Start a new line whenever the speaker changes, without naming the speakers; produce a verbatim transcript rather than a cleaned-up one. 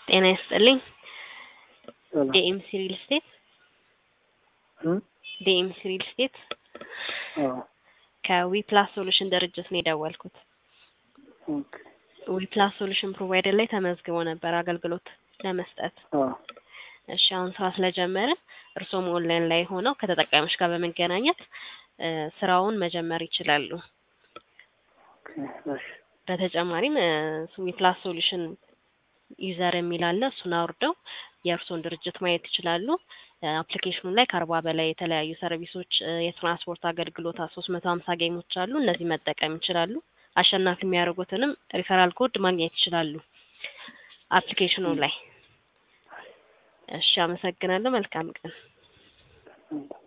ጤና ይስጥልኝ
ሰላም
ዲኤምሲ ሪል ስቴት
እ
ዲኤምሲ ሪል ስቴት
አዎ
ከዊፕላስ ሶሉሽን ድርጅት ነው የደወልኩት።
ኦኬ
ዊፕላስ ሶሉሽን ፕሮቫይደር ላይ ተመዝግቦ ነበር አገልግሎት ለመስጠት።
አዎ
እሺ አሁን ስራ ስለጀመረ እርሶም ኦንላይን ላይ ሆነው ከተጠቃሚዎች ጋር በመገናኘት እ ስራውን መጀመር ይችላሉ።
ኦኬ እሺ
በተጨማሪም ዊፕላስ ሶሉሽን ዩዘር የሚል አለ። እሱን አውርደው የእርሶን ድርጅት ማየት ይችላሉ። አፕሊኬሽኑ ላይ ከአርባ በላይ የተለያዩ ሰርቪሶች የትራንስፖርት አገልግሎት ሶስት መቶ ሀምሳ ጌሞች አሉ። እነዚህ መጠቀም ይችላሉ። አሸናፊ የሚያደርጉትንም ሪፈራል ኮድ ማግኘት ይችላሉ አፕሊኬሽኑ ላይ። እሺ አመሰግናለሁ። መልካም ቀን።